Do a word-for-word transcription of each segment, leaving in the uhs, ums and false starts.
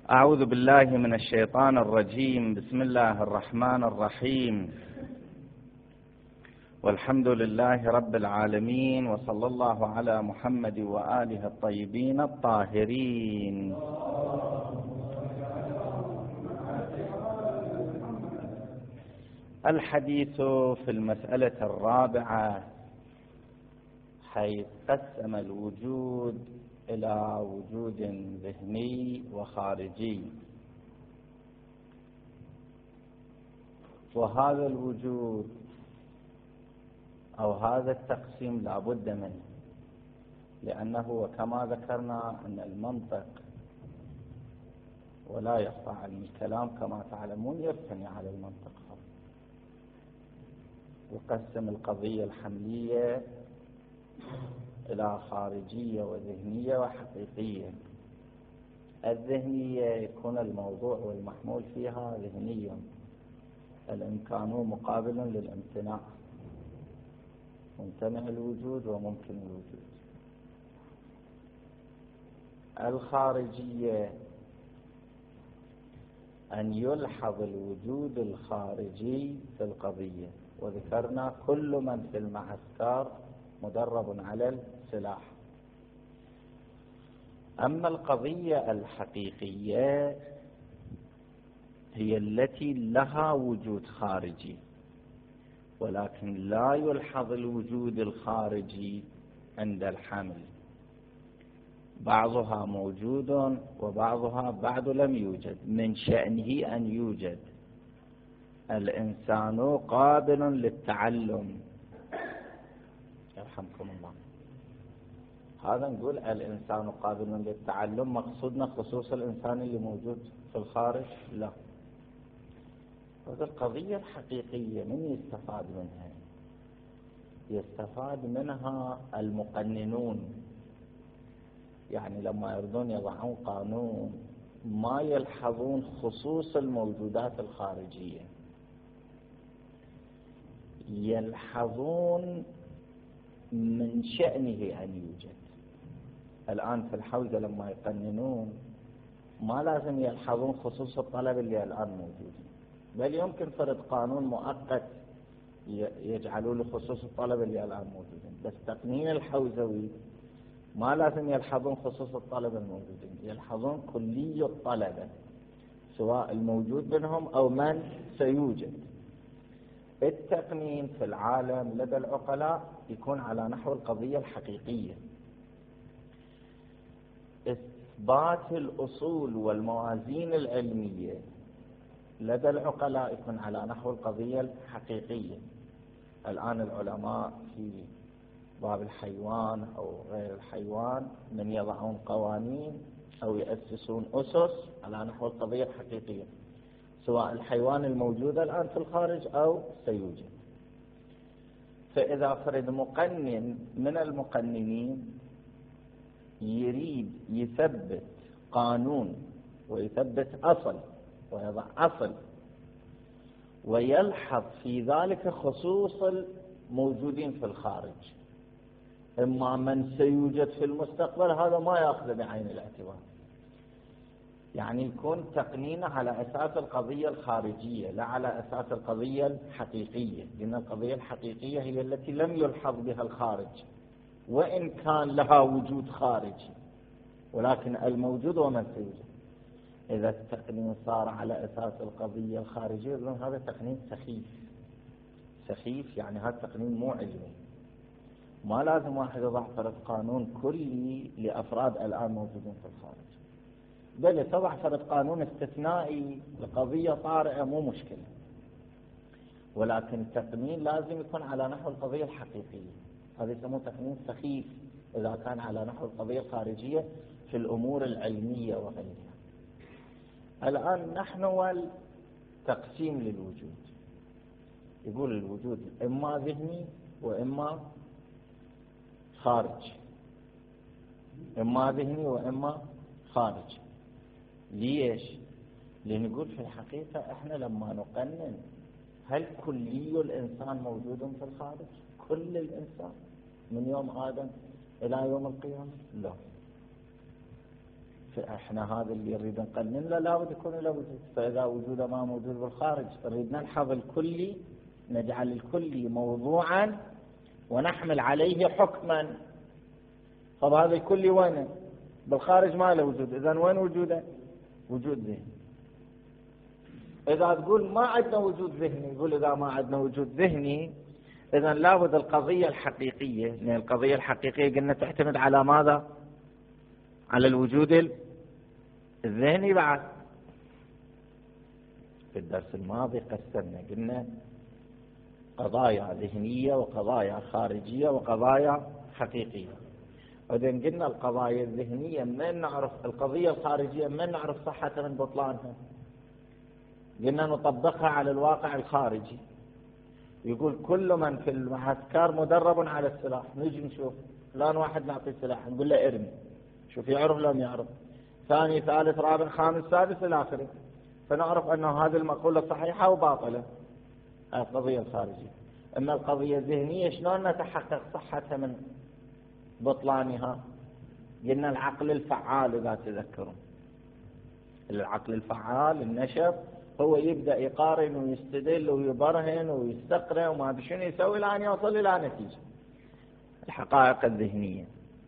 أعوذ بالله من الشيطان الرجيم. بسم الله الرحمن الرحيم، والحمد لله رب العالمين، وصلى الله على محمد وآله الطيبين الطاهرين. الحديث في المسألة الرابعة، حيث قسم الوجود إلى وجود ذهني وخارجي، وهذا الوجود أو هذا التقسيم لا بد منه، لأنه وكما ذكرنا أن المنطق ولا يخفى عن الكلام كما تعلمون يرتمي على المنطق. يقسم القضية الحملية إلى خارجية وذهنية وحقيقية. الذهنية يكون الموضوع والمحمول فيها ذهنيا، الإمكان مقابل للامتناع، ممتنع الوجود وممكن الوجود. الخارجية أن يلحظ الوجود الخارجي في القضية، وذكرنا كل من في المعسكر مدرب على السلاح. أما القضية الحقيقية هي التي لها وجود خارجي، ولكن لا يلحظ الوجود الخارجي عند الحمل، بعضها موجود وبعضها بعد لم يوجد. من شأنه أن يوجد. الإنسان قابل للتعلم، يرحمكم الله. هذا نقول الإنسان قابل للتعلم، مقصودنا خصوص الإنسان اللي موجود في الخارج؟ لا. هذه القضية الحقيقية من يستفاد منها؟ يستفاد منها المقننون، يعني لما يريدون يضعون قانون ما يلحظون خصوص الموجودات الخارجية، يلحظون من شأنه أن يوجد. الآن في الحوزة لما يقننون ما لازم يلحظون خصوص الطلب اللي الآن موجود، بل يمكن فرض قانون مؤقت يجعلوا له خصوص الطلب اللي الآن موجود، بس تقنين الحوزوي ما لازم يلحظون خصوص الطلب الموجودين، يلحظون كلي الطلبة سواء الموجود منهم أو من سيوجد. التقنين في العالم لدى العقلاء يكون على نحو القضية الحقيقية. إثبات الأصول والموازين العلمية لدى العقلاء يكون على نحو القضية الحقيقية. الآن العلماء في باب الحيوان أو غير الحيوان من يضعون قوانين أو يأسسون أسس على نحو القضية الحقيقية، سواء الحيوان الموجود الآن في الخارج أو سيوجد. فإذا فرد مقنن من المقننين يريد يثبت قانون ويثبت أصل ويضع أصل ويلحظ في ذلك خصوص الموجودين في الخارج، إما من سيوجد في المستقبل، هذا ما يأخذ بعين الاعتبار. يعني يكون تقنينه على أساس القضية الخارجية لا على أساس القضية الحقيقية، لأن القضية الحقيقية هي التي لم يلحظ بها الخارج، وإن كان لها وجود خارجي، ولكن الموجود ومن سيوجد. إذا التقنين صار على أساس القضية الخارجية هذا تقنين سخيف. سخيف يعني هذا تقنين مو علمي. ما لازم واحد يضع فرض قانون كلي لأفراد الآن موجودين في الخارج، بل تضع فرض قانون استثنائي لقضية طارئة مو مشكلة، ولكن التقنين لازم يكون على نحو القضية الحقيقية. هذا يسموه تقنين سخيف إذا كان على نحو القضية الخارجية في الأمور العلمية وغيرها. الآن نحن والتقسيم للوجود، يقول الوجود إما ذهني وإما خارج، إما ذهني وإما خارج. ليش؟ لنقول في الحقيقة إحنا لما نقنن هل كلي الإنسان موجود في الخارج؟ كل الإنسان من يوم آدم إلى يوم القيامة؟ لا. فإحنا هذا اللي يريد نقنن له لابد يكون له وجود، فإذا وجوده ما موجود بالخارج نريد نلحظ الكلي، نجعل الكلي موضوعا ونحمل عليه حكما. طب هذا الكلي وين؟ بالخارج ما له وجود، إذن وين وجوده؟ وجود ذهني. إذا تقول ما عندنا وجود ذهني، يقول إذا ما عندنا وجود ذهني إذن لابد القضية الحقيقية، لأن القضية الحقيقية قلنا تعتمد على ماذا؟ على الوجود الذهني. بعد في الدرس الماضي قسمنا قلنا قضايا ذهنية وقضايا خارجية وقضايا حقيقية. وبعدين قلنا القضايا الذهنية من نعرف، القضية الخارجية من نعرف صحتها من بطلانها؟ قلنا نطبقها على الواقع الخارجي. يقول كل من في المعسكر مدرب على السلاح، نجي نشوف فلان واحد نعطيه سلاح نقول له ارمي، شوف يعرف لم يعرف، ثاني ثالث رابع خامس سادس الى اخره، فنعرف أن هذه المقولة صحيحة وباطلة. هذه القضية الخارجية. أما القضية الذهنية شلون نتحقق صحتها من بطلانها؟ قلنا العقل الفعال، إذا تذكرون العقل الفعال النشط هو يبدأ يقارن ويستدل ويبرهن ويستقرأ وما أدري شنو يسوي لأن يوصل إلى نتيجة. الحقائق الذهنية.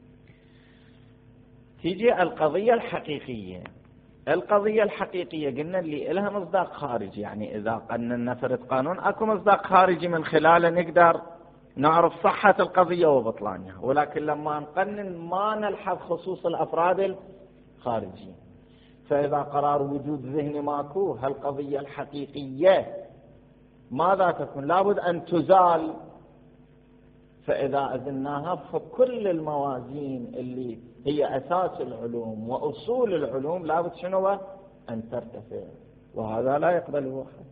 تيجي القضية الحقيقية. القضية الحقيقية قلنا اللي لها مصداق خارجي، يعني إذا قننا نفرض قانون أكو مصداق خارجي من خلاله نقدر نعرف صحة القضية وبطلانها، ولكن لما نقنن ما نلحظ خصوص الأفراد الخارجيين. فإذا قرار وجود ذهني ماكو، هالقضية الحقيقية ماذا تكون؟ لابد أن تزال. فإذا أزلناها فكل الموازين اللي هي أساس العلوم وأصول العلوم لابد شنو؟ أن ترتفع، وهذا لا يقبله أحد.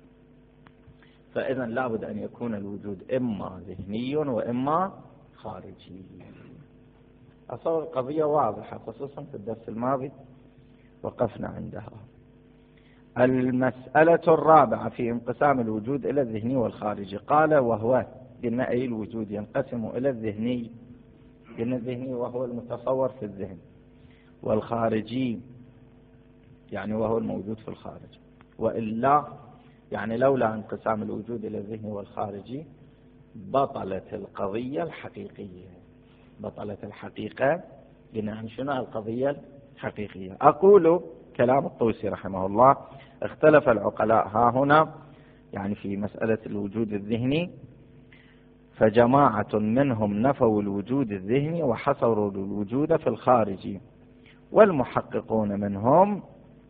فإذا لابد أن يكون الوجود إما ذهني وإما خارجي. أصور القضية واضحة، خصوصا في الدرس الماضي وقفنا عندها. المسألة الرابعة في انقسام الوجود إلى الذهني والخارجي. قال وهو، قلنا أي الوجود ينقسم إلى الذهني، قلنا الذهني وهو المتصور في الذهن، والخارجي يعني وهو الموجود في الخارج. وإلا يعني لولا انقسام الوجود إلى الذهني والخارجي بطلت القضية الحقيقية، بطلت الحقيقة. قلنا عن شنو القضية الحقيقية؟ أقول كلام الطوسي رحمه الله: اختلف العقلاء ها هنا، يعني في مسألة الوجود الذهني، فجماعة منهم نفوا الوجود الذهني وحصروا الوجود في الخارج، والمحققون منهم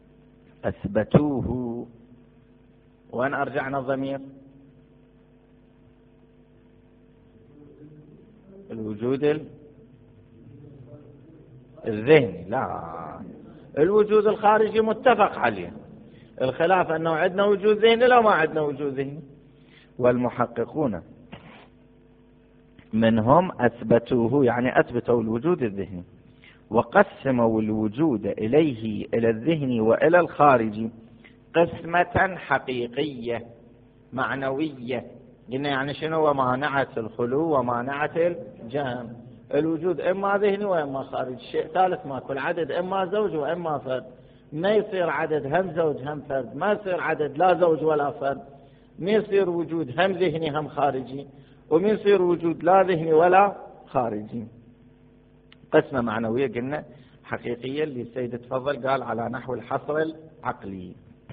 أثبتوه. وأن أرجعنا الضمير الوجود الذهني، لا، الوجود الخارجي متفق عليه، الخلاف أنه عندنا وجود ذهني لو ما عندنا وجود ذهني. والمحققون منهم أثبتوه، يعني أثبتوا الوجود الذهني، وقسموا الوجود إليه إلى الذهني وإلى الخارجي قسمة حقيقية معنوية. قلنا يعني شنو؟ ومانعة الخلو ومانعة الجمع. الوجود إما ذهني وإما خارجي. شيء ثالث ماكو، العدد إما زوج وإما فرد، ما يصير عدد هم زوج هم فرد، ما يصير عدد لا زوج ولا فرد، ما يصير وجود هم ذهني هم خارجي، وما يصير وجود لا ذهني ولا خارجي. قسمة معنوية قلنا حقيقية اللي السيد تفضل قال على نحو الحصر العقلي.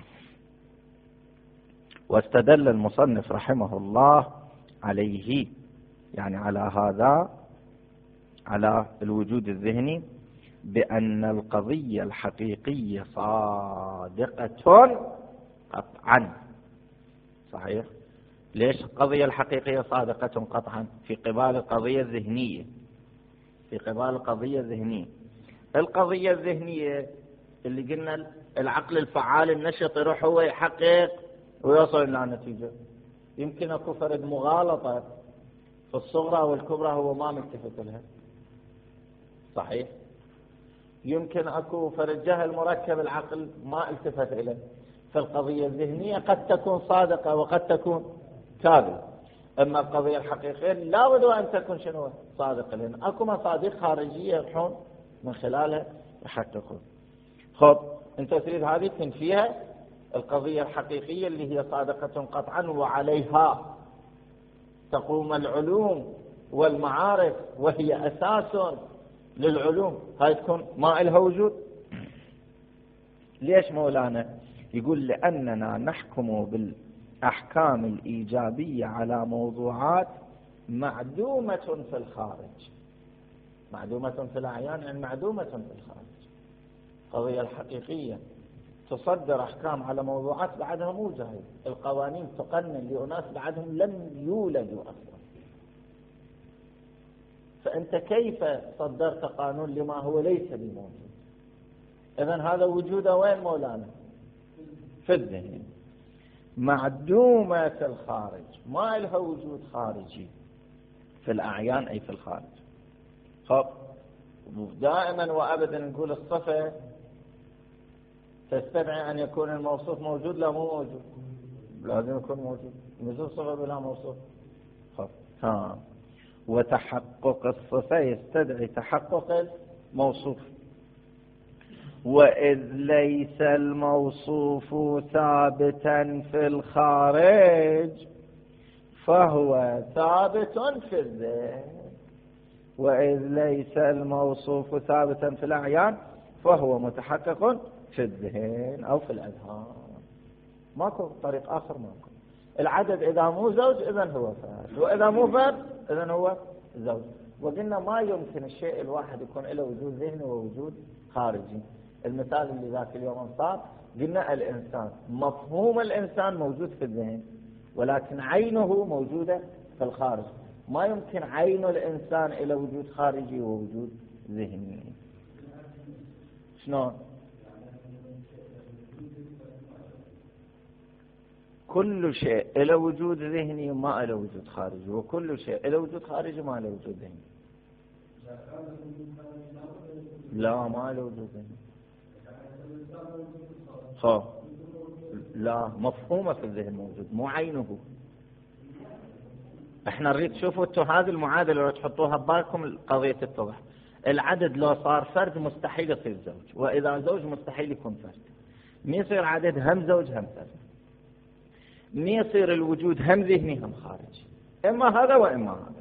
واستدل المصنف رحمه الله عليه، يعني على هذا، على الوجود الذهني، بأن القضية الحقيقية صادقة قطعا. صحيح؟ ليش القضية الحقيقية صادقة قطعا؟ في قبال القضية الذهنية، في قبال القضية الذهنية. القضية الذهنية اللي قلنا العقل الفعال النشط يروح هو يحقق ويوصل إلى نتيجة. يمكن أكو فرد مغالطة في الصغرى والكبرى هو ما ملتفت لها. صحيح؟ يمكن أكو فرد جهل مركب العقل ما التفت إليه. فالقضية الذهنية قد تكون صادقة وقد تكون كاذبة. أما القضية الحقيقية لا بد أن تكون شنو؟ صادقة، لأن أكو مصادق خارجية يروحون من خلالها يحققون. خب أنت تريد هذه تنفيها القضية الحقيقية اللي هي صادقة قطعا وعليها تقوم العلوم والمعارف وهي أساس للعلوم، هاي تكون ما إلها وجود. ليش مولانا؟ يقول لأننا نحكم بالأحكام الإيجابية على موضوعات معدومة في الخارج. معدومة في الأعيان يعني معدومة في الخارج. القضية الحقيقية تصدر أحكام على موضوعات بعدها موجودة، القوانين تقنن لأناس بعدهم لم يولدوا أصلا. فأنت كيف صدرت قانون لما هو ليس بموجود؟ إذن هذا وجوده وين مولانا؟ في الذهن. معدومة في الخارج، ما لها وجود خارجي في الأعيان أي في الخارج. خب دائما وأبدا نقول الصفة تستدعي أن يكون الموصوف موجود، لا مو موجود، لازم يكون موجود، نزول صفة بلا موصوف. خب ها وتحقق الصفة يستدعي تحقق الموصوف، وإذ ليس الموصوف ثابتا في الخارج فهو ثابت في الذهن، وإذ ليس الموصوف ثابتا في الأعيان فهو متحقق في الذهن أو في الأذهان. ماكو طريق آخر، ماكو. العدد إذا مو زوج إذن هو فرد، وإذا مو فرد إذن هو زوج. وقلنا ما يمكن الشيء الواحد يكون له وجود ذهني ووجود خارجي. المثال اللي ذاك اليوم صار، قلنا الإنسان مفهوم الإنسان موجود في الذهن ولكن عينه موجودة في الخارج. ما يمكن عين الإنسان إلى وجود خارجي ووجود ذهني. شلون؟ كل شيء إلى وجود ذهني ما إلى وجود خارجي، وكل شيء إلى وجود خارجي ما إلى وجود ذهني. لا ما إلى وجود ذهني. خب لا، مفهومه في الذهن موجود مو عينه. احنا نريد شوفوا انتوا هذه المعادله لو تحطوها ببالكم القضيه تتضح. العدد لو صار فرد مستحيل يصير زوج، واذا زوج مستحيل يكون فرد. ما يصير عدد هم زوج هم فرد، ما يصير الوجود هم ذهني هم خارجي، اما هذا واما هذا.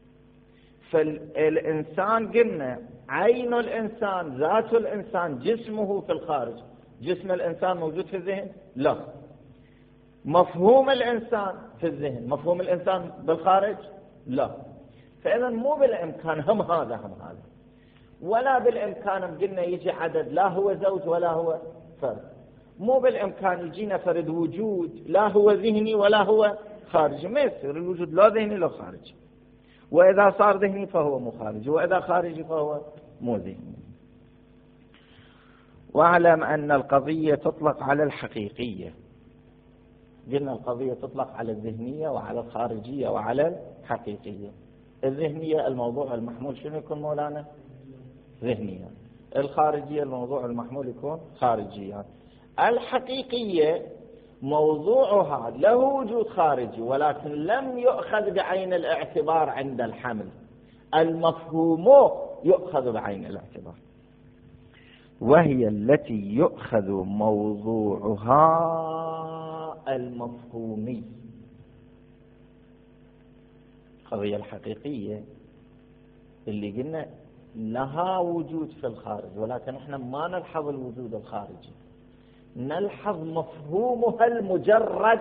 فالانسان قلنا عين الانسان ذات الانسان جسمه في الخارج، جسم الانسان موجود في الذهن؟ لا. مفهوم الإنسان في الذهن، مفهوم الإنسان بالخارج؟ لا. فإذا مو بالإمكان هم هذا هم هذا، ولا بالإمكان قلنا يجي عدد لا هو زوج ولا هو فرد. مو بالإمكان يجينا فرد وجود لا هو ذهني ولا هو خارجي، ما يصير الوجود لا ذهني لا خارجي. وإذا صار ذهني فهو مو خارجي، وإذا خارجي فهو مو ذهني. واعلم أن القضية تطلق على الحقيقية. قلنا القضية تطلق على الذهنية وعلى الخارجية وعلى الحقيقية. الذهنية الموضوع المحمول شنو يكون مولانا؟ ذهنيا. الخارجية الموضوع المحمول يكون خارجيا. الحقيقية موضوعها له وجود خارجي ولكن لم يؤخذ بعين الاعتبار عند الحمل، المفهوم يؤخذ بعين الاعتبار، وهي التي يؤخذ موضوعها المفهومي. القضية الحقيقية اللي قلنا لها وجود في الخارج ولكن احنا ما نلحظ الوجود الخارجي، نلحظ مفهومها المجرد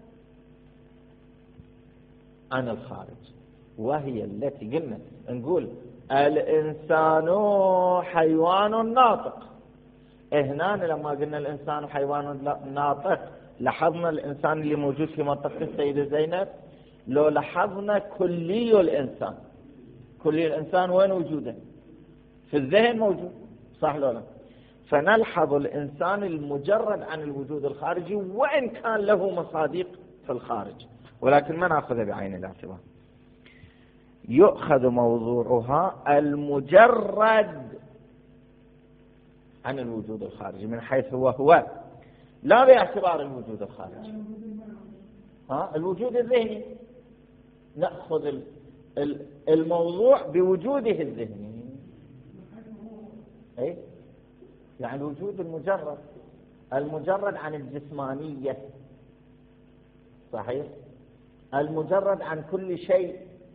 عن الخارج، وهي التي قلنا نقول الإنسان حيوان ناطق. هنا لما قلنا الإنسان حيوان ناطق لاحظنا الإنسان اللي موجود في منطقة السيدة زينب؟ لو لاحظنا كلي الإنسان، كلي الإنسان وين وجوده؟ في الذهن موجود، صح لو لا؟ فنلحظ الإنسان المجرد عن الوجود الخارجي وإن كان له مصادق في الخارج، ولكن ما نأخذ بعين الاعتبار. يؤخذ موضوعها المجرد عن الوجود الخارجي من حيث هو هو، لا باعتبار الوجود الخارجي. ها الوجود الذهني نأخذ الموضوع بوجوده الذهني. أي يعني الوجود المجرد، المجرد عن الجسمانية، صحيح، المجرد عن كل شيء.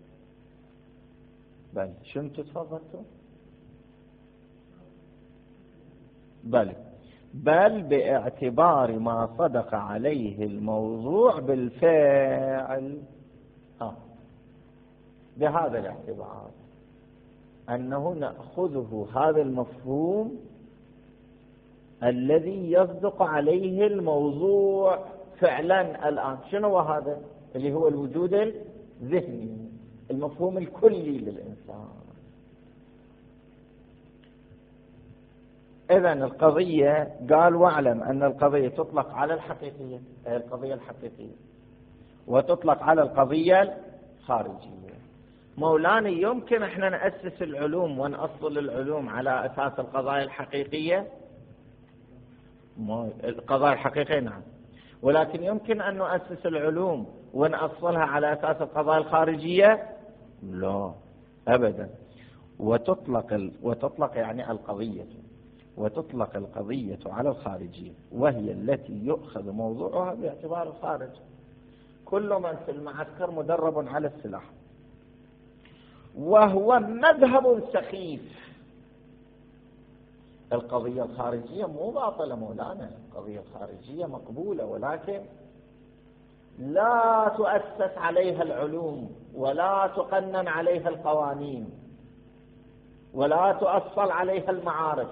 بل شنو تفضلتوا؟ بل بل باعتبار ما صدق عليه الموضوع بالفعل. آه. بهذا الاعتبار أنه نأخذه هذا المفهوم الذي يصدق عليه الموضوع فعلا الآن. شنو هو هذا؟ اللي هو الوجود الذهني، المفهوم الكلي للإنسان. إذن القضية قال واعلم أن القضية تطلق على الحقيقية، أي القضية الحقيقية، وتطلق على القضية الخارجية. مولانا يمكن احنا نأسس العلوم ونأصل العلوم على أساس القضايا الحقيقية؟ القضايا الحقيقية نعم، ولكن يمكن أن نؤسس العلوم ونأصلها على أساس القضايا الخارجية؟ لا أبدا. وتطلق ال... وتطلق يعني القضية، وتطلق القضية على الخارجية، وهي التي يؤخذ موضوعها باعتبار الخارج. كل من في المعسكر مدرب على السلاح، وهو مذهب سخيف. القضية الخارجية مو باطلة مولانا، القضية الخارجية مقبولة، ولكن لا تؤسس عليها العلوم، ولا تقنن عليها القوانين، ولا تؤصل عليها المعارف.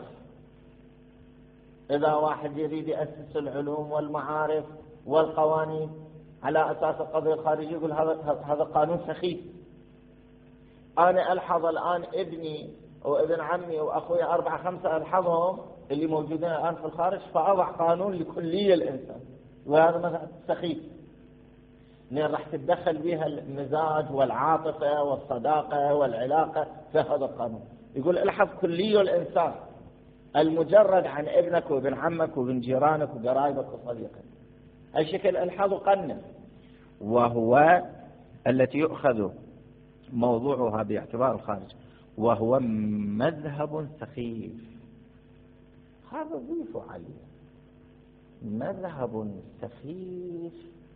إذا واحد يريد يأسس العلوم والمعارف والقوانين على أساس القضية الخارجية يقول هذا هذا قانون سخيف. أنا ألحظ الآن ابني وابن عمي وأخوي أربعة خمسة ألحظهم اللي موجودين الآن في الخارج، فأضع قانون لكلية الإنسان، وهذا مثلا سخيف، لأن راح تتدخل بها المزاج والعاطفة والصداقة والعلاقة في هذا القانون. يقول الحظ كلي الإنسان المجرد عن ابنك وابن عمك وابن جيرانك وقرايبك وصديقك. أي شكل الحظ قنن، وهو التي يؤخذ موضوعها باعتبار الخارج، وهو مذهب سخيف. هذا ضيفوا عليه مذهب سخيف،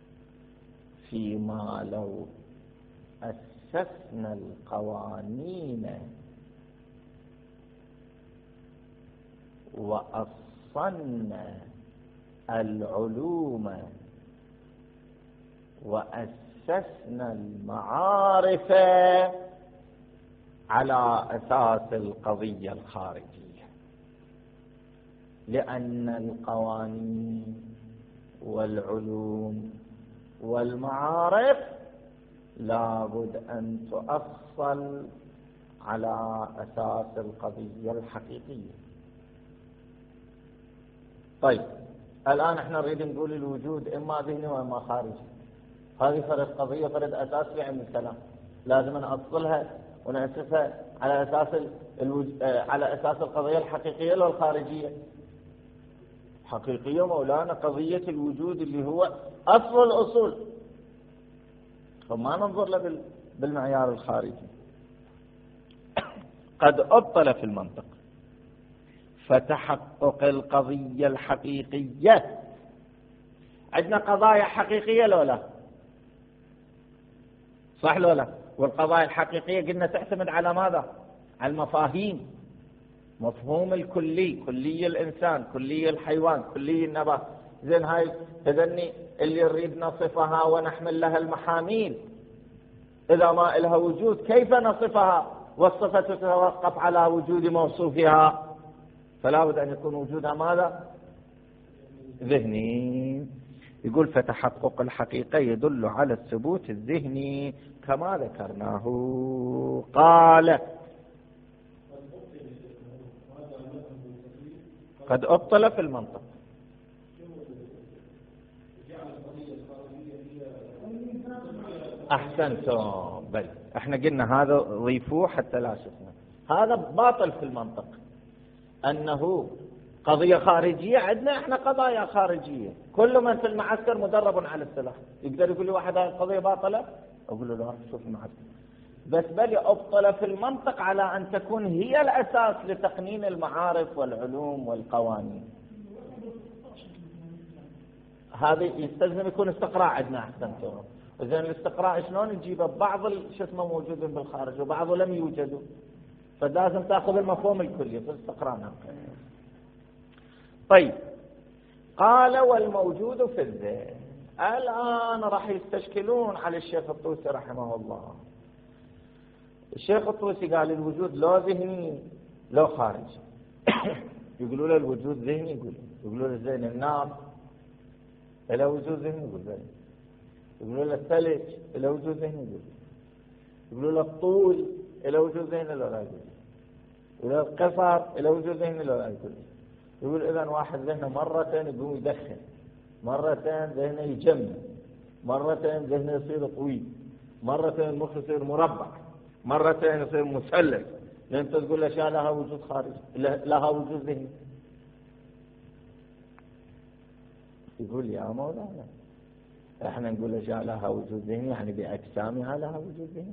فيما لو أسسنا القوانين وأصلنا العلوم وأسسنا المعارف على أساس القضية الخارجية، لأن القوانين والعلوم والمعارف لابد أن تؤصل على أساس القضية الحقيقية. طيب الآن احنا نريد نقول الوجود إما ذهني وإما خارجي، هذه فرد قضية فرد أساس في علم الكلام، لازم نأصلها ونأسسها على أساس الوج... على أساس القضية الحقيقية والخارجية. حقيقية مولانا قضية الوجود اللي هو أصل الأصول، فما ننظر له بالمعيار الخارجي. قد أبطل في المنطق، فتحقق القضية الحقيقية. عندنا قضايا حقيقية لو لا؟ صح لو لا؟ والقضايا الحقيقية قلنا تعتمد على ماذا؟ على المفاهيم، مفهوم الكلي، كلي الإنسان، كلي الحيوان، كلي النبات. زين هاي تذني اللي نريد نصفها ونحمل لها المحاميل، إذا ما لها وجود كيف نصفها؟ والصفة تتوقف على وجود موصوفها، فلا بد أن يكون وجودها ماذا؟ ذهني. يقول فتحقق الحقيقة يدل على الثبوت الذهني كما ذكرناه. قال قد أبطل في المنطق. أحسنتم، بل احنا قلنا هذا ضيفوه حتى لا شفنا. هذا باطل في المنطق، أنه قضية خارجية. عندنا احنا قضايا خارجية، كل من في المعسكر مدرب على السلاح. يقدر يقول لي واحد هذه القضية باطلة؟ أقول له لا، شوف المعسكر بس بل أبطل في المنطق على أن تكون هي الأساس لتقنين المعارف والعلوم والقوانين. هذا يستلزم يكون استقراء عندنا أحسنتم. إذن الاستقراء شلون نجيبه؟ بعض شو اسمه موجود بالخارج وبعضه لم يوجدوا، فلازم تأخذ المفهوم الكلي في الاستقراء. نعم. طيب، قال والموجود في الذهن. الآن راح يستشكلون على الشيخ الطوسي رحمه الله. الشيخ الطوسي قال الوجود لو ذهني لو خارجي. يقولوا له الوجود ذهني، يقول يقولوا له زين النار إلى وجود ذهني، يقول زين. يقولوا له الثلج إلى وجود ذهني، يقول. يقولوا له الطول إلى وجود ذهني، لا لا يقول. يقولوا له القصر إلى وجود ذهني، لا لا يقول. يقول إذا واحد ذهنه مرتين يقوم يدخن، مرتين ذهنه يجمد، مرتين ذهنه يصير طويل، مرتين المخ يصير مربع، مرتين يصير مثلث. لأن تقول الأشياء لها وجود خارجي، لها وجود ذهني. يقول يا مولانا احنا نقول الأشياء لها وجود ذهني يعني بأجسامها لها وجود ذهني،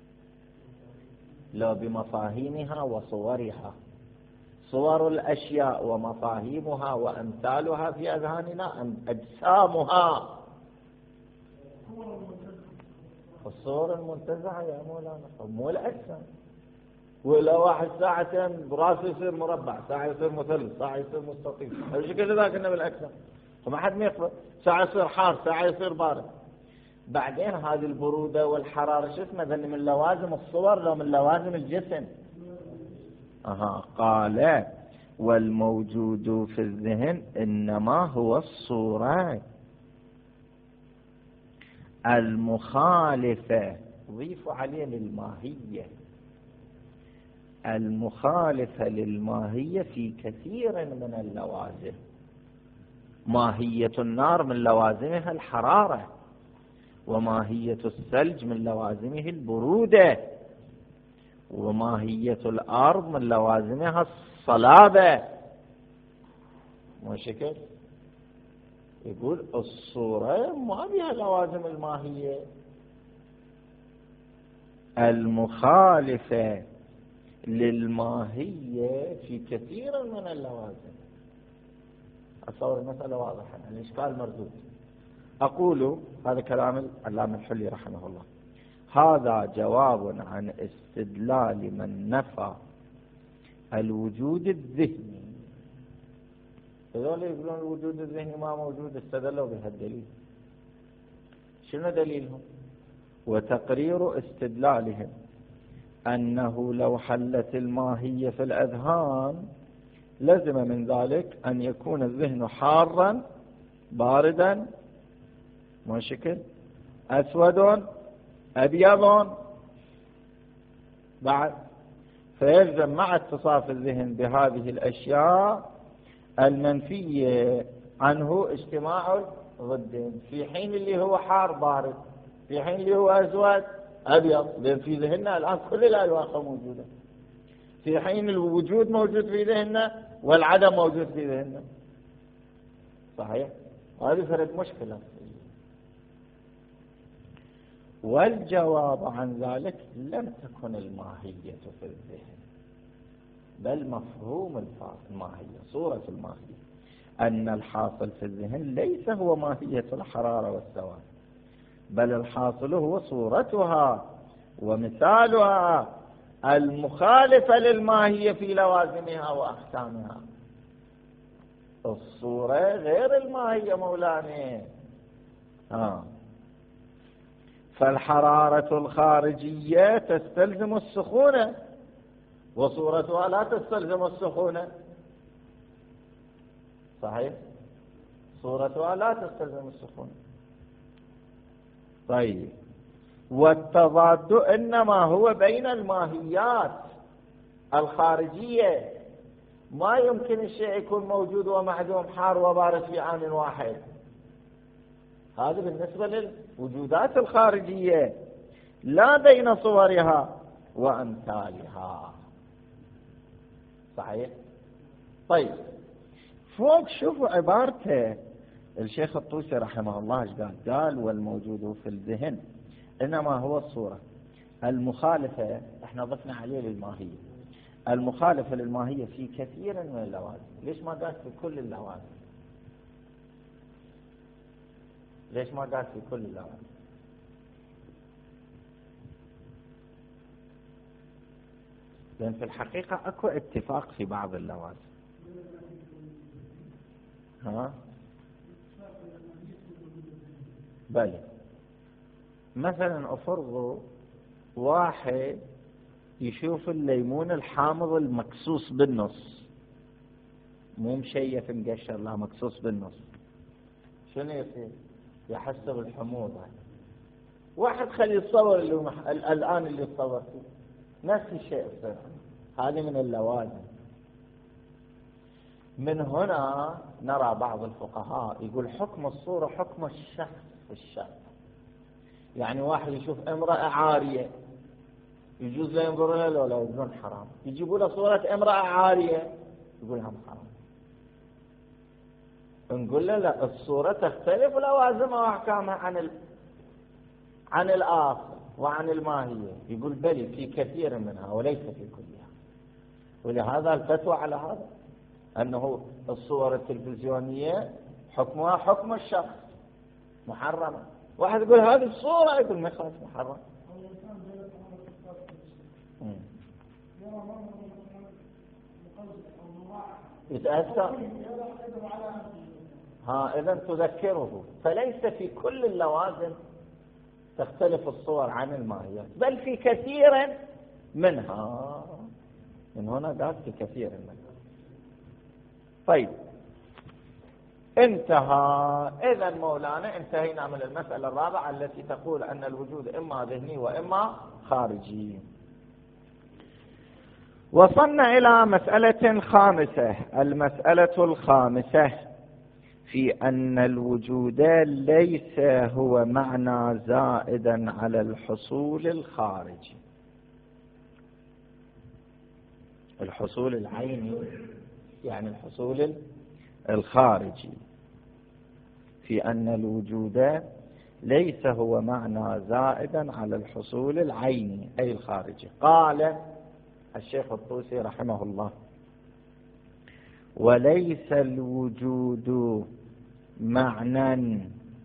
لا بمفاهيمها وصورها. صور الأشياء ومفاهيمها وأمثالها في أذهاننا أم أجسامها؟ الصور المنتزعة يا مولانا، مو الأجسام. ولا واحد ساعتين براسه يصير مربع، ساعة يصير مثلث، ساعة يصير مستطيل، هذا شكل ذاك إنه بالأجسام. فما حد ما يقبل. ساعة يصير حار، ساعة يصير بارد. بعدين هذه البرودة والحرارة شو اسمه؟ ذن من لوازم الصور لو من لوازم الجسم. أها. قال والموجود في الذهن إنما هو الصورة المخالفة، ضيفوا عليه للماهية، المخالفة للماهية في كثير من اللوازم. ماهية النار من لوازمها الحرارة، وماهية الثلج من لوازمه البرودة، وماهية الأرض من لوازمها الصلابة. مو شكل؟ يقول الصورة ما بها لوازم الماهية المخالفة للماهية في كثير من اللوازم. أتصور المسألة واضحة، الإشكال مردود. أقول هذا كلام العلامة الحلي رحمه الله. هذا جواب عن استدلال من نفى الوجود الذهني. هذول يقولون الوجود الذهني ما موجود، استدلوا بهالدليل. شنو دليلهم؟ وتقرير استدلالهم أنه لو حلت الماهية في الأذهان لزم من ذلك أن يكون الذهن حارا باردا ما شكل أسود أبيض بعد، فيلزم مع اتصاف الذهن بهذه الأشياء المنفية عنه اجتماع ضدين، في حين اللي هو حار بارد، في حين اللي هو أسود أبيض، لأن في ذهننا الآن كل الألوان موجودة، في حين الوجود موجود في ذهننا والعدم موجود في ذهننا. صحيح؟ هذه فرد مشكلة. والجواب عن ذلك لم تكن الماهية في الذهن، بل مفهوم الماهية، صورة الماهية، أن الحاصل في الذهن ليس هو ماهية الحرارة والسواد، بل الحاصل هو صورتها ومثالها المخالفة للماهية في لوازمها وأحكامها. الصورة غير الماهية مولانا. آه. فالحرارة الخارجية تستلزم السخونة وصورتها لا تستلزم السخونة. صحيح؟ صورتها لا تستلزم السخونة. طيب، والتضاد إنما هو بين الماهيات الخارجية. ما يمكن الشيء يكون موجود ومعدوم حار وبارد في آن واحد. هذا بالنسبة للوجودات الخارجية، لا بين صورها وأمثالها. صحيح؟ طيب، فوق شوفوا عبارته الشيخ الطوسي رحمه الله ايش قال؟ قال والموجود في الذهن إنما هو الصورة المخالفة احنا ضفنا عليه للماهية، المخالفة للماهية في كثير من اللوازم. ليش ما قال في كل اللوازم؟ ليش ما قال في كل اللوازم؟ لأن في الحقيقة أكو اتفاق في بعض اللوازم. ها؟ بلى، مثلا أفرضوا واحد يشوف الليمون الحامض المقصوص بالنص، مو مشيف مقشر، لا مقصوص بالنص، شنو يصير؟ يحسب الحموضة. واحد خلي يتصور اللي مح... الآن اللي يتصور فيه نفس الشيء يصير. هذه من اللوازم. من هنا نرى بعض الفقهاء يقول حكم الصورة حكم الشخص في الشرع. يعني واحد يشوف امرأة عارية يجوز لا ينظر لها لو لا يقولون حرام، يجيبوا له صورة امرأة عارية يقول هم حرام. نقول له لا، الصورة تختلف لوازمها واحكامها عن ال... عن الآخر وعن الماهية. يقول بلي في كثير منها وليس في كلها. ولهذا الفتوى على هذا أنه الصور التلفزيونية حكمها حكم الشخص، محرمة. واحد يقول هذه الصورة، يقول ما يخالف محرم. يتأثر، ها إذن تذكره. فليس في كل اللوازم تختلف الصور عن الماهيات، بل في كثير منها. من هنا قال في كثير منها. طيب انتهى. إذا مولانا انتهينا من المسألة الرابعة التي تقول أن الوجود إما ذهني وإما خارجي. وصلنا إلى مسألة خامسة، المسألة الخامسة في أن الوجود ليس هو معنى زائدا على الحصول الخارجي، الحصول العيني يعني الحصول الخارجي، في أن الوجود ليس هو معنى زائدا على الحصول العيني أي الخارجي. قال الشيخ الطوسي رحمه الله: وليس الوجود معنى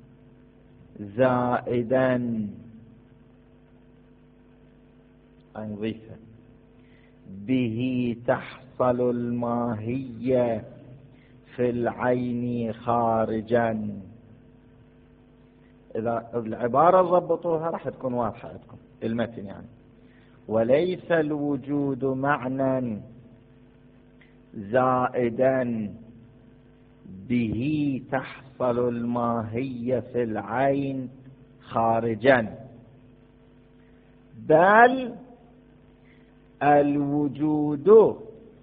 زائدا أنظيفا به تحصل الماهية في العين خارجا. إذا العبارة ضبطوها راح تكون واضحة لكم المتن. يعني وليس الوجود معنى زائدا به تحصل الماهية في العين خارجا، بل الوجود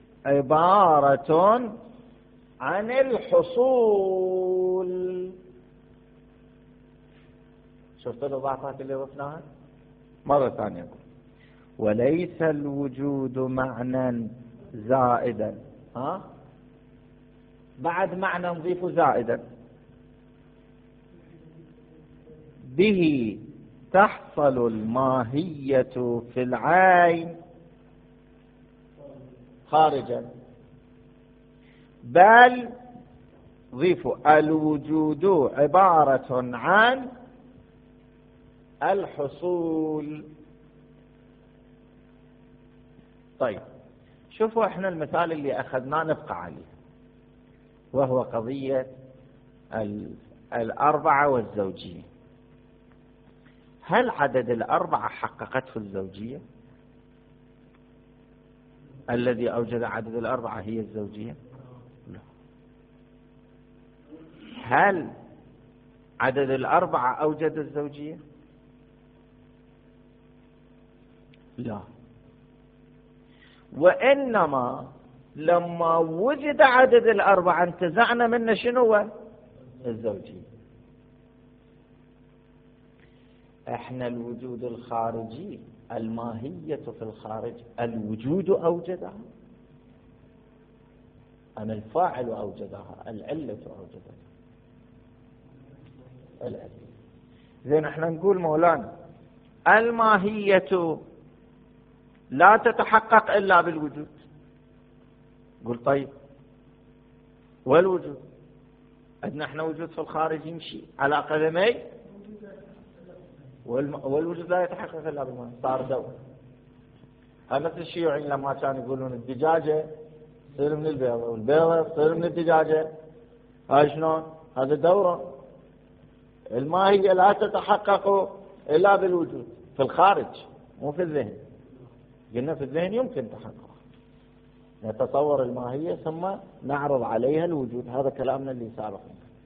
عبارة عن الحصول. شفتوا الإضافات اللي ضفناها؟ مرة ثانية: وليس الوجود معنى زائدا، ها بعد معنى نضيف زائدا، به تحصل الماهية في العين خارجا، بل ضيفوا الوجود عبارة عن الحصول. طيب شوفوا احنا المثال اللي اخذناه نبقى عليه، وهو قضية الأربعة والزوجية. هل عدد الأربعة حققته الزوجية؟ الذي أوجد عدد الأربعة هي الزوجية؟ لا. هل عدد الأربعة أوجد الزوجية؟ لا. وإنما لما وجد عدد الأربعة انتزعنا منه شنو؟ الزوجية. احنا الوجود الخارجي، الماهية في الخارج، الوجود أوجدها أم الفاعل أوجدها؟ العلة أوجدها. العلة. زين احنا نقول مولانا الماهية لا تتحقق إلا بالوجود. قل طيب والوجود؟ عندنا احنا وجود في الخارج يمشي على قدمي، والوجود لا يتحقق إلا بالماهية، صار دور. هذا مثل الشيوعيين لما كانوا يقولون الدجاجة تصير من البيضة والبيضة تصير من الدجاجة، هاي شلون؟ هذا دورة. الماهية لا تتحقق إلا بالوجود في الخارج مو في الذهن. قلنا في الذهن يمكن تحقق، نتصور الماهية ثم نعرض عليها الوجود، هذا كلامنا اللي سابق.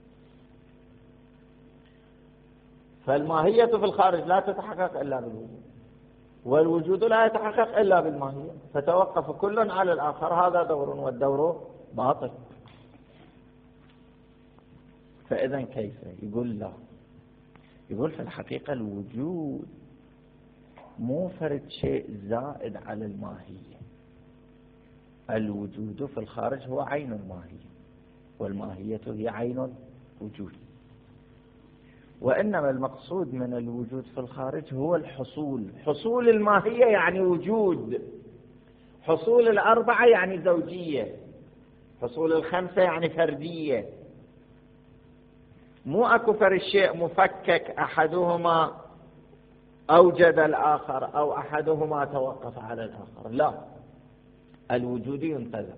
فالماهية في الخارج لا تتحقق إلا بالوجود، والوجود لا يتحقق إلا بالماهية، فتوقف كل على الآخر، هذا دور والدور باطل. فإذا كيف؟ يقول لا، يقول في الحقيقة الوجود مو فرد شيء زائد على الماهية، الوجود في الخارج هو عين الماهية، والماهية هي عين الوجود. وإنما المقصود من الوجود في الخارج هو الحصول، حصول الماهية يعني وجود، حصول الأربعة يعني زوجية، حصول الخمسة يعني فردية. مو أكو فرد شيء مفكك أحدهما أوجد الآخر أو أحدهما توقف على الآخر، لا، الوجود ينتزع.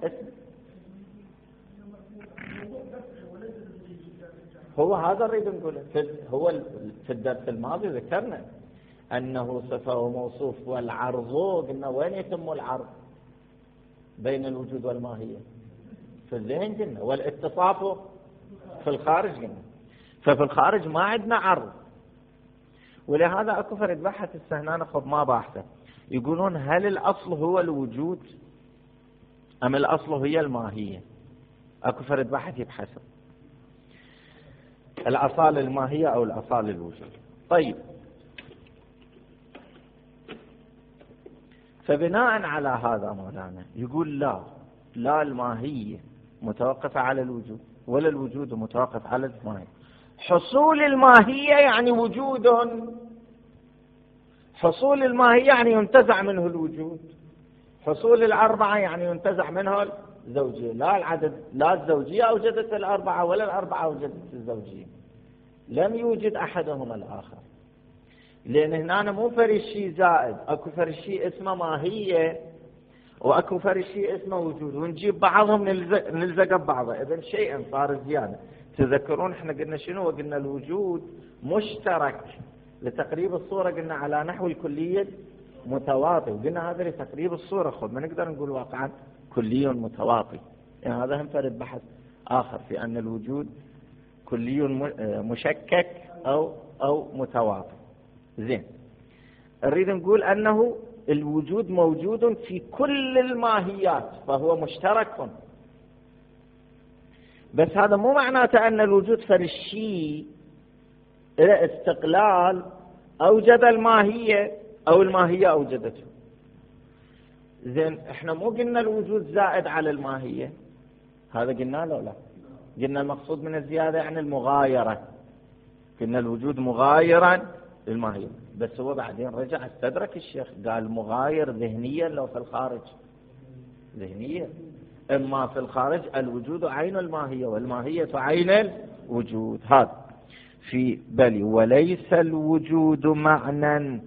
هو هذا نريد نقوله. هو في الدرس الماضي ذكرنا أنه صفة وموصوف والعرض، قلنا وين يتم العرض بين الوجود والماهية؟ في الذهن قلنا، والاتصاف في الخارج قلنا. ففي الخارج ما عندنا عرض، ولهذا اكو فرد بحث السهنان خب ما باحثه، يقولون هل الأصل هو الوجود أم الأصل هي الماهية؟ اكو فرد بحث يبحثه الأصالة الماهية أو الأصالة الوجود. طيب، فبناء على هذا مولانا يقول لا، لا الماهية متوقفة على الوجود ولا الوجود متوقف على الماهية. حصول الماهية يعني وجود، حصول الماهية يعني ينتزع منه الوجود، حصول الأربعة يعني ينتزع منه الزوجية. لا العدد، لا الزوجية أوجدت الأربعة ولا الأربعة أوجدت الزوجية، لم يوجد أحدهما الآخر. لأن هنا مو فرق شيء زائد، أكو فرق شيء اسمه ماهية وأكو فرق شيء اسمه وجود، ونجيب بعضهم نلزق ببعضه، إذن شيئا صار زيادة. تذكرون احنا قلنا شنو؟ وقلنا الوجود مشترك لتقريب الصورة، قلنا على نحو الكلية متواطي، وقلنا هذا لتقريب الصورة، خذ ما نقدر نقول واقعا كلي متواطي، يعني هذا هم فرد بحث آخر في أن الوجود كلي مشكك أو أو متواطي. زين، نريد نقول أنه الوجود موجود في كل الماهيات فهو مشترك، بس هذا مو معناته أن الوجود فرشي إلى استقلال أوجد الماهية أو الماهية أوجدته. زين، احنا مو قلنا الوجود زائد على الماهية، هذا قلنا له لا، قلنا المقصود من الزيادة يعني المغايرة، قلنا الوجود مغايرا للماهية، بس هو بعدين رجع استدرك الشيخ قال مغاير ذهنيا لو في الخارج ذهنيا، اما في الخارج الوجود عين الماهية والماهية عين الوجود. هذا في بل وليس الوجود معنى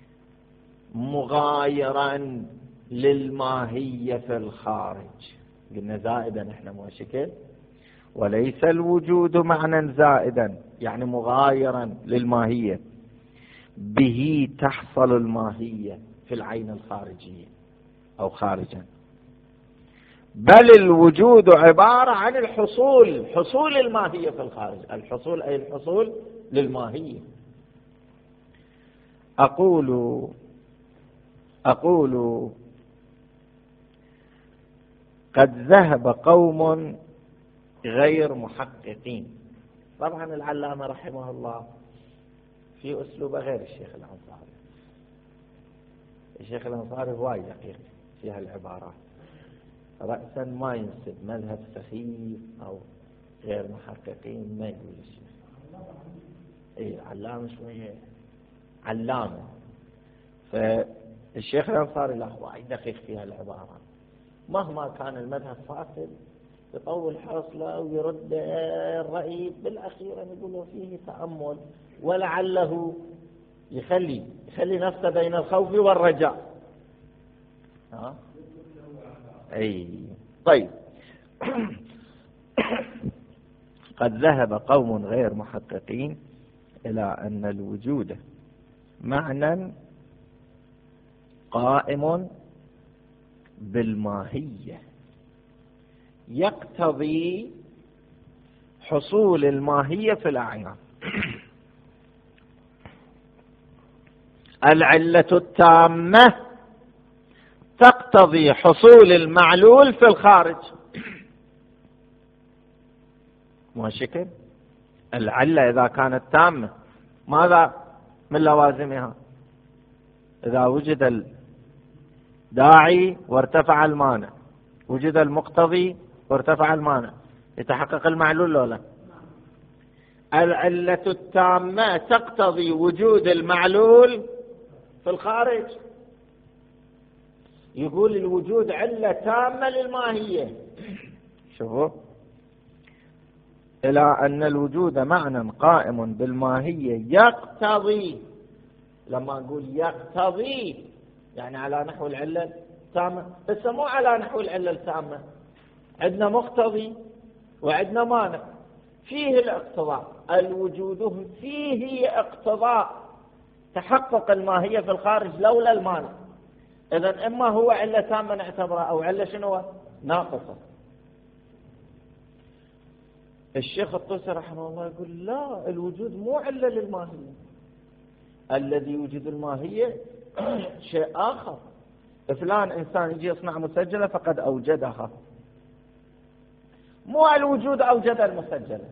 مغايرا للماهية في الخارج، قلنا زائدا احنا مو شكل، وليس الوجود معنى زائدا يعني مغايرا للماهية، به تحصل الماهية في العين الخارجية أو خارجا، بل الوجود عبارة عن الحصول، حصول الماهية في الخارج، الحصول أي الحصول للماهية. أقول أقول قد ذهب قوم غير محققين. طبعا العلامة رحمه الله في أسلوب غير الشيخ الأنصاري، الشيخ الأنصاري هواي دقيق في هالعبارات، رأسا ما ينسب مذهب سخيف أو غير محققين، ما يقول الشيخ. اي علامة شوية علامة. فالشيخ الأنصاري له وايد دقيق في هالعبارة، مهما كان المذهب فاسد يطول حصله ويرد الرأي، بالأخير يقول فيه تأمل ولعله يخلي يخلي نفسه بين الخوف والرجاء. ها؟ أي طيب. قد ذهب قوم غير محققين إلى أن الوجود معنى قائم بالماهية يقتضي حصول الماهية في الأعيان. العلة التامة تقتضي حصول المعلول في الخارج. مو شكل العلة إذا كانت تامة ماذا من لوازمها؟ إذا وجد الداعي وارتفع المانع، وجد المقتضي وارتفع المانع، يتحقق المعلول لو لا؟ العلة التامة تقتضي وجود المعلول في الخارج. يقول الوجود علة تامة للماهية. شوفوا، إلى أن الوجود معنى قائم بالماهية يقتضي، لما أقول يقتضي يعني على نحو العلة التامة، بس مو على نحو العلة التامة. عندنا مقتضي وعندنا مانع، فيه الاقتضاء، الوجود فيه اقتضاء تحقق الماهية في الخارج لولا المانع. إذن إما هو علة تامة نعتبرها أو علة شنو ناقصة. الشيخ الطوسي رحمه الله يقول لا، الوجود مو علة للماهية، الذي يوجد الماهية شيء آخر. فلان إنسان يجي يصنع مسجلة فقد أوجدها، مو الوجود أوجد المسجلة.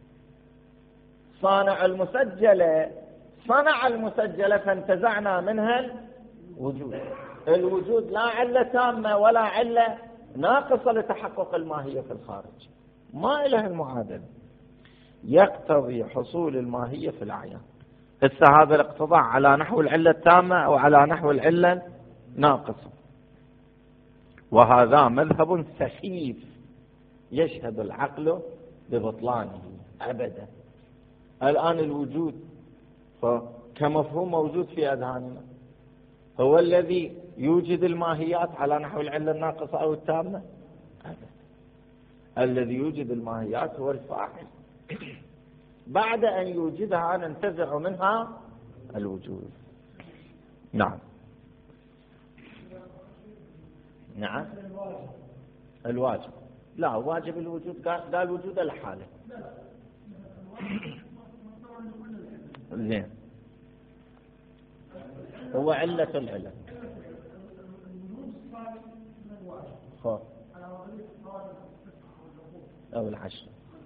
صانع المسجلة صنع المسجلة فانتزعنا منها الوجود. الوجود لا علة تامة ولا علة ناقصة لتحقق الماهية في الخارج، ما إله المعادلة. يقتضي حصول الماهية في الأعيان. هسه هذا الاقتضاء على نحو العلة التامة أو على نحو العلة ناقصة، وهذا مذهب سخيف يشهد العقل ببطلانه أبدا. الآن الوجود كمفهوم موجود في أذهاننا، هو الذي يوجد الماهيات على نحو العلة الناقصة أو التامة؟ أبدا. الذي يوجد الماهيات هو الفاعل، بعد أن يوجدها ننتزع منها الوجود. نعم نعم الواجب، لا واجب الوجود قال وجود الحالة. زين، هو علة العلة. خو أو العشر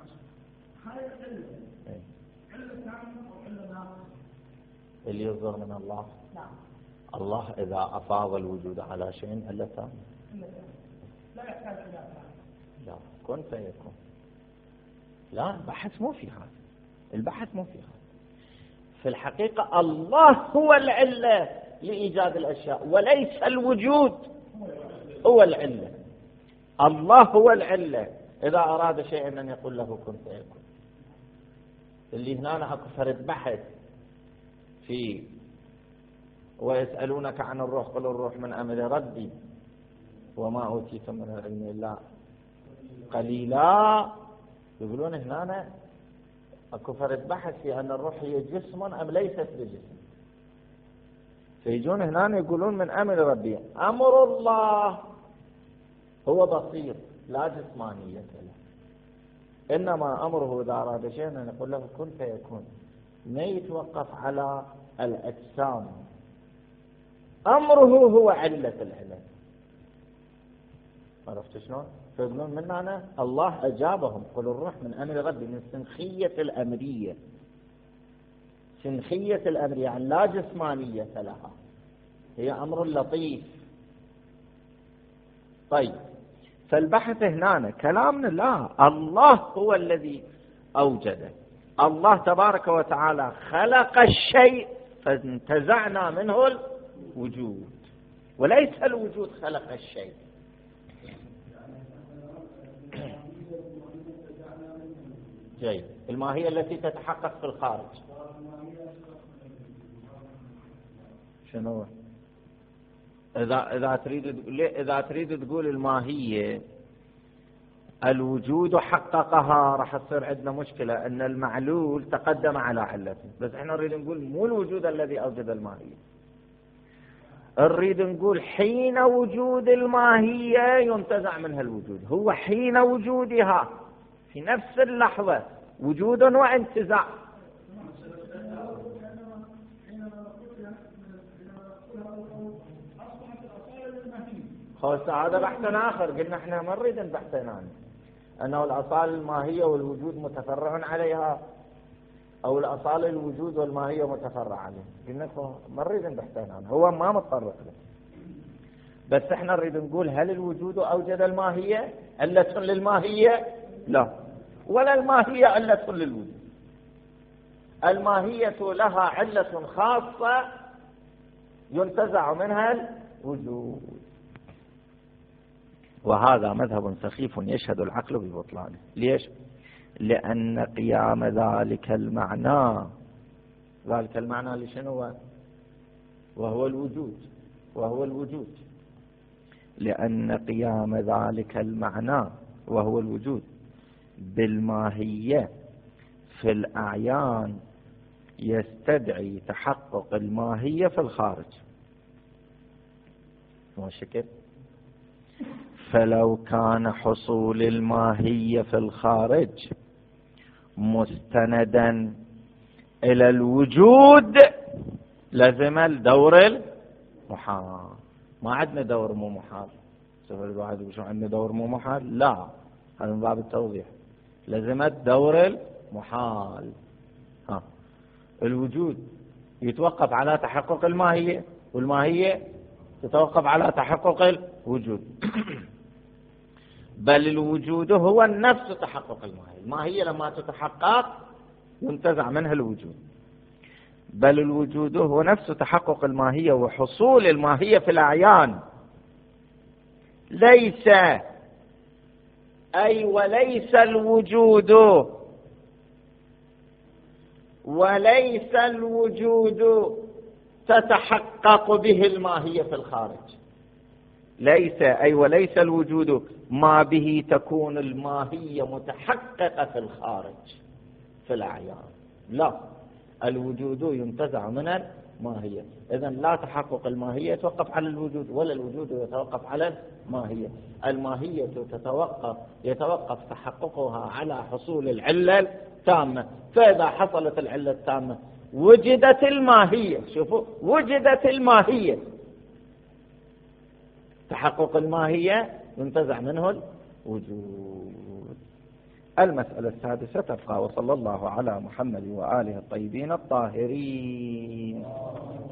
اللي يصدر من الله. الله إذا أفاض الوجود على شيء علة تامة، لا يحتاج إلى لا كن فيكون. لا، البحث مو في هذا، البحث مو في هذا. في الحقيقة الله هو العلة لإيجاد الأشياء، وليس الوجود هو العلة. الله هو العلة، إذا أراد شيئا أن يقول له كن فيكون. اللي هنا أكو فرد بحث في ويسألونك عن الروح قل الروح من أمر ربي وما أوتيتم من العلم إلا قليلا. يقولون هنا أكو فرد بحث في أن الروح هي جسم أم ليست بجسم، فيجون هنا يقولون من أمر ربي. أمر الله هو بصير لا جسمانية له، إنما أمره إذا أراد شيئا أن يقول له كن فيكون، ما يتوقف على الأجسام. أمره هو علة العلة. عرفت شلون؟ فيقولون من معنى الله أجابهم قل الروح من أمر ربي، من سنخية الأمرية. سنخية الأمرية يعني لا جسمانية لها، هي أمر لطيف. طيب، فالبحث هنا كلامنا لا، الله هو الذي أوجده. الله تبارك وتعالى خلق الشيء فانتزعنا منه الوجود، وليس الوجود خلق الشيء. جيد. الماهية التي تتحقق في الخارج شنو؟ إذا إذا تريد إذا تريد تقول الماهية الوجود حققها، راح تصير عندنا مشكلة أن المعلول تقدم على علته، بس احنا نريد نقول مو الوجود الذي أوجد الماهية، نريد نقول حين وجود الماهية ينتزع منها الوجود، هو حين وجودها في نفس اللحظة وجود وانتزاع. خلاص هذا بحث آخر، قلنا احنا ما نريد نبحثين عنه، أنه الأصالة الماهية والوجود متفرع عليها، أو الأصالة الوجود والماهية متفرع عليها، قلنا ما نريد نبحثين عنه، هو ما متطرق له، بس احنا نريد نقول هل الوجود أوجد الماهية علة للماهية؟ لا، ولا الماهية علة للوجود. الماهية لها علة خاصة ينتزع منها الوجود، وهذا مذهب سخيف يشهد العقل ببطلانه. ليش؟ لأن قيام ذلك المعنى، ذلك المعنى لشنو؟ وهو الوجود، وهو الوجود لأن قيام ذلك المعنى وهو الوجود بالماهية في الأعيان يستدعي تحقق الماهية في الخارج. مو شكل؟ فلو كان حصول الماهية في الخارج مستندا إلى الوجود لازم الدور المحال. ما عندنا دور مو محال. سوف الواحد وشو عندنا دور مو محال؟ لا، هذا من باب التوضيح. لازم الدور المحال. ها، الوجود يتوقف على تحقق الماهية، والماهية تتوقف على تحقق الوجود. بل الوجود هو النفس تحقق الماهية. الماهية لما تتحقق ينتزع منها الوجود، بل الوجود هو نفس تحقق الماهية وحصول الماهية في الأعيان. ليس أي وليس الوجود وليس الوجود تتحقق به الماهية في الخارج. ليس أي وليس الوجود ما به تكون الماهية متحققة في الخارج في الأعيان. لا، الوجود ينتزع من الماهية. إذن لا تحقق الماهية يتوقف على الوجود، ولا الوجود يتوقف على الماهية. الماهية تتوقف يتوقف تحققها على حصول العلة التامة. فإذا حصلت العلة التامة وجدت الماهية. شوفوا، وجدت الماهية، تحقق الماهية ينتزع منه الوجود. المسألة السادسة تبقى. وصلى الله على محمد وآله الطيبين الطاهرين.